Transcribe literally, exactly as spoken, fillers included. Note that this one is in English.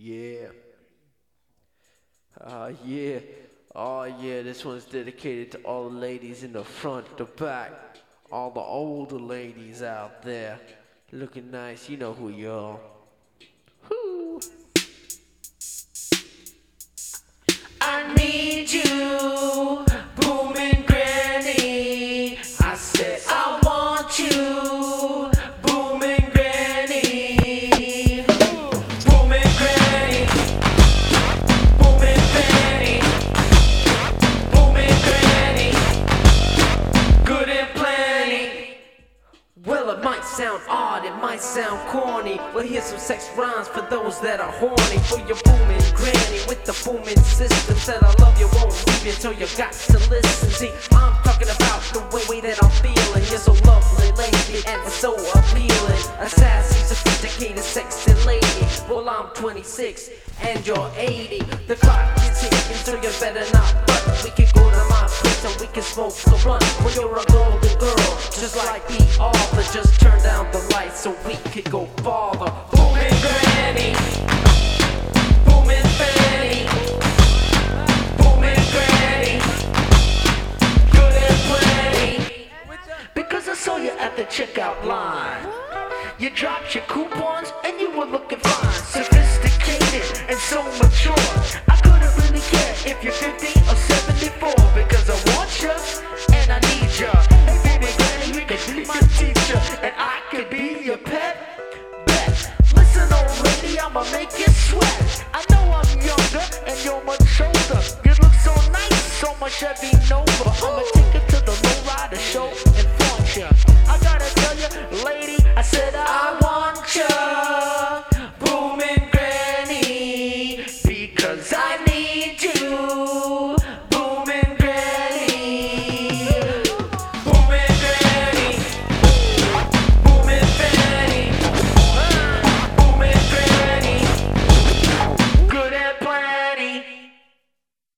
Yeah. Uh, yeah. Oh, yeah, this one's dedicated to all the ladies in the front, the back, all the older ladies out there. Looking nice, you know who you are. Whoo. I need you, booming granny. I said I want you, booming granny. Booming granny, booming granny, booming granny, good and plenty. Well, it might sound odd, it might sound corny. Well, here's some sex rhymes for those that are horny. For your booming granny with the booming system. Said I love you, won't leave you, so you got to listen. See, I'm talking about the way, way that I'm feeling. You're so lovely, lady, and so appealing. A sassy, sophisticated, sexy lady. Well, I'm twenty-six and you're eighty. The clock is ticking, so you better not run. We can go to my place and we can smoke some blunt. Well, you're a golden girl, just like the author. Just turn down the lights so we could go farther. Booming granny, booming fanny, booming granny, good and plenty. Because I saw you at the checkout line. You dropped your coupons and you were looking fine. Sophisticated and so mature. I couldn't really care if you're fifty or seventy-four. Because I want you and I need you. Hey baby granny, you can be my teacher and I could be your pet. Bet. Listen old lady, I'ma make you sweat. I know I'm younger and you're much older. You look so nice, so much Chevy Nova. I'ma take a